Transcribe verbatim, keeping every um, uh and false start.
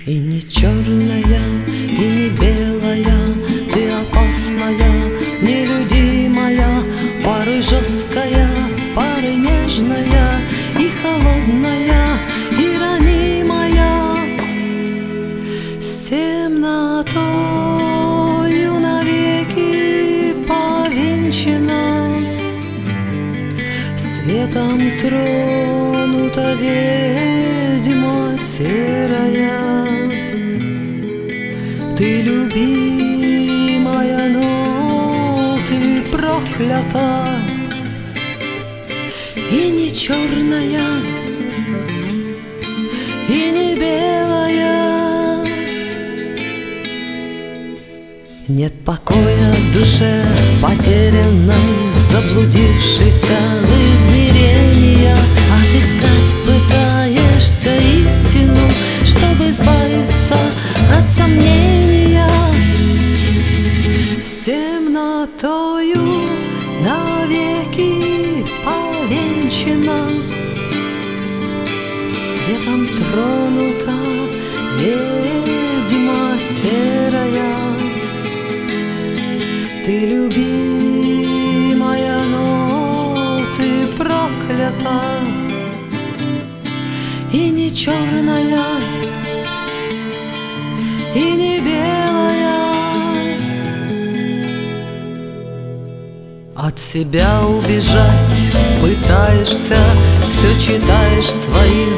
И не черная, и не белая, ты опасная, нелюдимая, порой жесткая, порой нежная и холодная, и ранимая. С темнотою навеки повенчана, светом тронута ведьма серая. Ты любимая, но ты проклята, и не черная, и не белая. Нет покоя душе потерянной, заблудившейся в измерениях. Отыскать пытаешься истину, чтобы избавиться от сомнения. С темнотою навеки повенчана, светом тронута ведьма серая. Ты любимая, но ты проклята, и не черная, и не белая. От себя убежать пытаешься, все читаешь свои